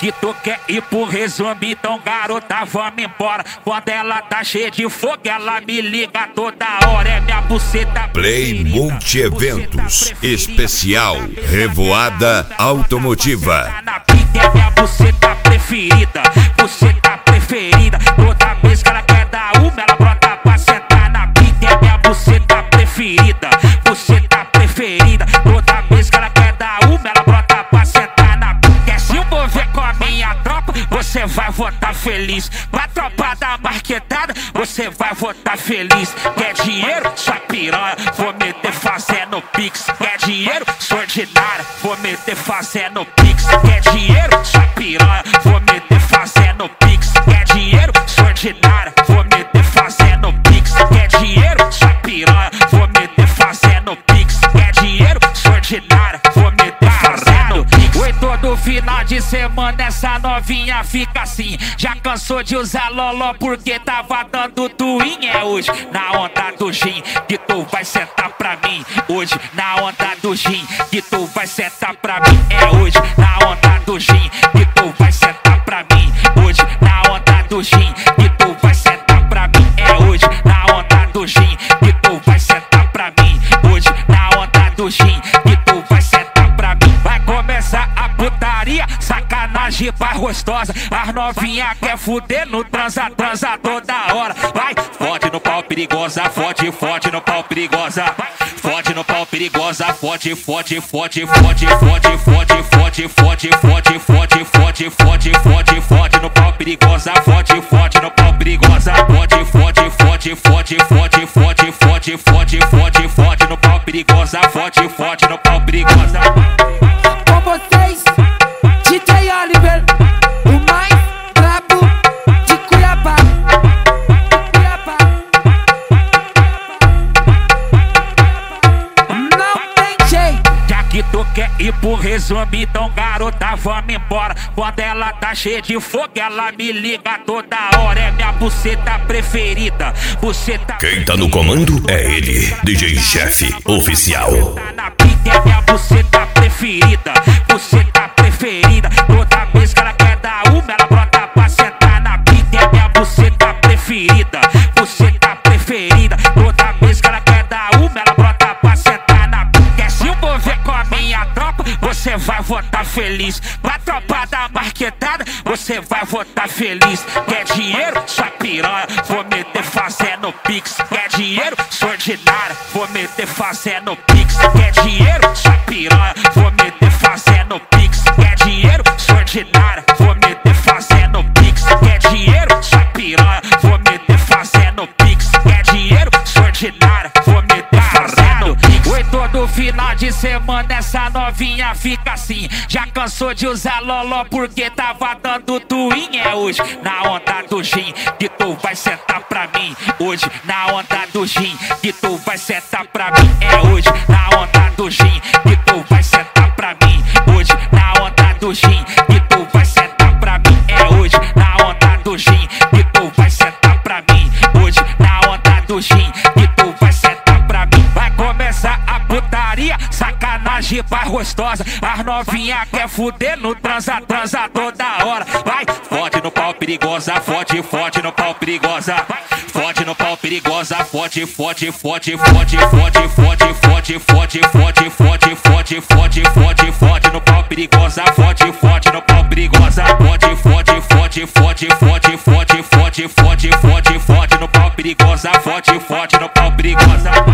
que tu quer ir pro resumo, então garota, vamos embora. Quando ela tá cheia de fogo, ela me liga toda hora. É minha buceta Play Multi-Eventos Especial Revoada Automotiva. É minha buceta preferida, buceta preferida. Toda vez que ela quer dar uma, ela brota pra sentar na pica. É minha buceta preferida, buceta preferida. Toda vez que ela quer dar uma, ela brota pra sentar na pica. Quer se envolver com a minha tropa, você vai votar feliz. Pra tropa da marquetada, você vai votar feliz. Quer dinheiro? Sua piranha, vou meter fazendo pix. Quer dinheiro? Sou ordinária, vou meter fazendo pix. Quer dinheiro? Sua piranha, vou meter fazendo pix. Quer dinheiro? Sou ordinária, vou meter fazendo pix. Quer dinheiro? Sua piranha, vou meter fazendo pix. Quer dinheiro? Sou ordinária, vou meter fazendo pix. Oi, todo final de semana essa novinha fica assim. Já cansou de usar loló porque tava dando twin. É hoje na onda do gin que tu vai sentar pra mim. Hoje na onda do gin que tu vai sentar pra mim. É hoje na onda do gin que tu vai sentar pra mim. Hoje na onda do gin que tu vai sentar pra mim. É hoje na onda do gin que tu vai sentar pra mim. Hoje na onda do gin que tu vai sentar pra mim. Vai começar a putaria, sacanagem vai gostosa. As novinha quer fuder no transa, transa toda hora. Vai, fode no pau perigosa, fode, fode no pau perigosa. Fode no pau perigosa, fode, fode, fode, fode, fode, fode, fode, fode, fode, fode, fode, fode, fode, fode no pau perigosa, fode, fode no pau perigosa. Fode, fode, fode, fode, fode, fode, fode, fode, fode, fode no pau perigosa, fode, fode no pau perigosa. Com vocês, DJ Oliver, o mais brabo de Cuiabá. Não tem jeito. Já que tu quer ir pro resumo, então garota, vamos embora. Quando ela tá cheia de fogo, ela me liga toda hora. É minha buceta preferida, buceta. Quem tá no comando é ele, DJ Jeff Oficial. É minha buceta preferida, buceta preferida. Toda vez que ela quer dar uma, ela brota pra sentar na pica. É minha buceta preferida, buceta preferida. Toda vez que ela quer dar uma, ela brota pra sentar na pica. Quer se envolver com a minha tropa, você vai votar feliz. Pra tropa da marquetada, você vai votar feliz. Quer dinheiro? Sua piranha, vou meter fazendo pix. Quer dinheiro? Sou ordinária, vou meter fazendo pix. Quer dinheiro? Sua piranha, vou meter fazendo pix. Quer dinheiro? Sou ordinária, vou meter fazendo pix. Quer dinheiro? Sua piranha, vou meter fazendo pix. Quer dinheiro? Sou ordinária, vou meter fazendo pix. Oi, todo final de semana essa novinha fica assim. Já cansou de usar loló porque tava dando twin. É hoje na onda do gin que tu vai sentar pra mim. Hoje na onda do gin que tu vai sentar pra mim. É hoje na onda do gin que tu vai sentar pra mim. Hoje na onda do gin que tu vai sentar pra mim. É hoje na onda do gin que tu vai sentar pra mim. Hoje na onda do gin que tu vai sentar pra mim. Vai começar a putaria, sacanagem vai gostosa. As novinha quer fuder no transa, transa toda hora. Vai, fode no pau perigosa, fode, fode no pau perigosa. Fode no pau perigosa, fode, fode, fode, fode, fode, fode, fode, fode, fode, fode, fode, fode, fode, fode no pau perigosa, fode, fode no pau perigosa. Fode, fode, fode, fode, fode, fode, fode, fode, fode, fode no pau perigosa, fode, fode no pau perigosa.